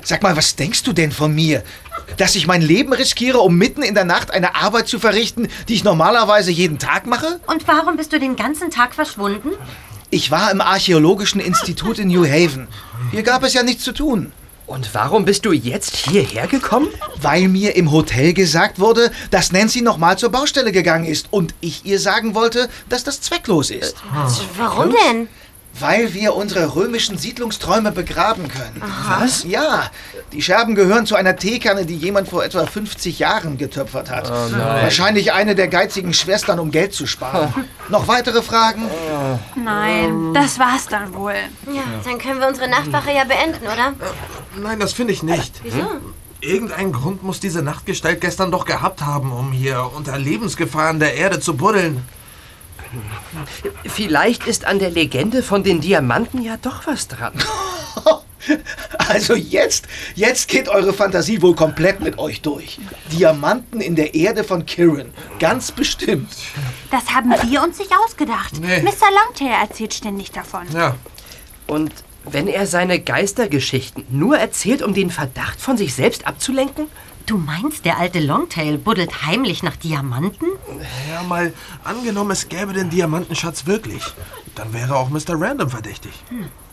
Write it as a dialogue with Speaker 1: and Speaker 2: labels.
Speaker 1: Sag mal, was denkst du denn von mir? Dass ich mein Leben riskiere, um mitten in der Nacht eine Arbeit zu verrichten, die ich normalerweise jeden Tag mache?
Speaker 2: Und warum bist du den ganzen Tag verschwunden?
Speaker 1: Ich war im Archäologischen Institut in New Haven. Hier gab es ja nichts zu tun.
Speaker 3: Und warum bist du jetzt hierher gekommen?
Speaker 1: Weil mir im Hotel gesagt wurde, dass Nancy nochmal zur Baustelle gegangen ist und ich ihr sagen wollte, dass das zwecklos ist.
Speaker 2: Warum denn?
Speaker 1: Weil wir unsere römischen Siedlungsträume begraben können.
Speaker 3: Was?
Speaker 1: Ja, die Scherben gehören zu einer Teekanne, die jemand vor etwa 50 Jahren getöpfert hat.
Speaker 3: Oh nein.
Speaker 1: Wahrscheinlich eine der geizigen Schwestern, um Geld zu sparen. Noch weitere Fragen?
Speaker 4: Nein, das war's dann wohl.
Speaker 2: Ja, dann können wir unsere Nachtwache ja beenden, oder?
Speaker 5: Nein, das finde ich nicht.
Speaker 2: Wieso?
Speaker 5: Irgendeinen Grund muss diese Nachtgestalt gestern doch gehabt haben, um hier unter Lebensgefahr der Erde zu buddeln.
Speaker 3: Vielleicht ist an der Legende von den Diamanten ja doch was dran.
Speaker 1: Also jetzt geht eure Fantasie wohl komplett mit euch durch. Diamanten in der Erde von Kirin. Ganz bestimmt.
Speaker 4: Das haben wir uns nicht ausgedacht.
Speaker 5: Nee.
Speaker 4: Mr. Longtail erzählt ständig davon.
Speaker 5: Ja,
Speaker 3: Und wenn er seine Geistergeschichten nur erzählt, um den Verdacht von sich selbst abzulenken?
Speaker 2: Du meinst, der alte Longtail buddelt heimlich nach Diamanten?
Speaker 5: ja, mal angenommen, es gäbe den Diamantenschatz wirklich. Dann wäre auch Mr. Random verdächtig.